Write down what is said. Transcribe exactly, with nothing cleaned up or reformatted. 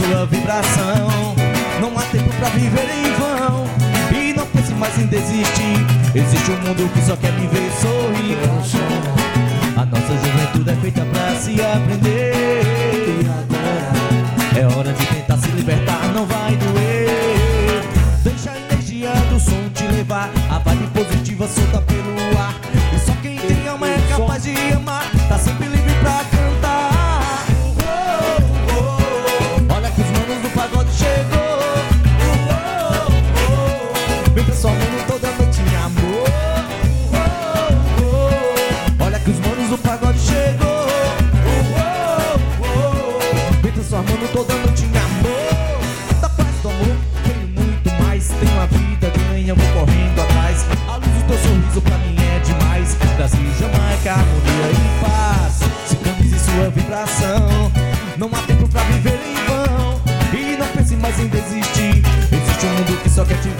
sua vibração. Não há tempo pra viver em vão, e não pense mais em desistir. Existe um mundo que só quer me ver sorrir. A nossa juventude é feita pra se aprender. É hora de tentar se libertar, não vai doer. Deixa a energia do som te levar, a vibe positiva solta pelo ar. E só quem tem alma é capaz de amar, tá sempre livre pra cantar. Oh, oh, oh. Olha que os manos do pagode chegou. Oh, oh, oh. Vem transformando toda noite em amor. Oh, oh. Olha que os manos do pagode chegou. Oh, oh, oh. Vem transformando toda noite em amor. Da paz do amor tenho muito mais. Tenho a vida ganha, vou correndo atrás. A luz do teu sorriso pra mim é demais. Brasil, Jamaica, harmonia e paz. Ciclamos em sua vibração. Não há tempo pra viver em vão, e não pense mais em desistir. Existe um mundo que só quer te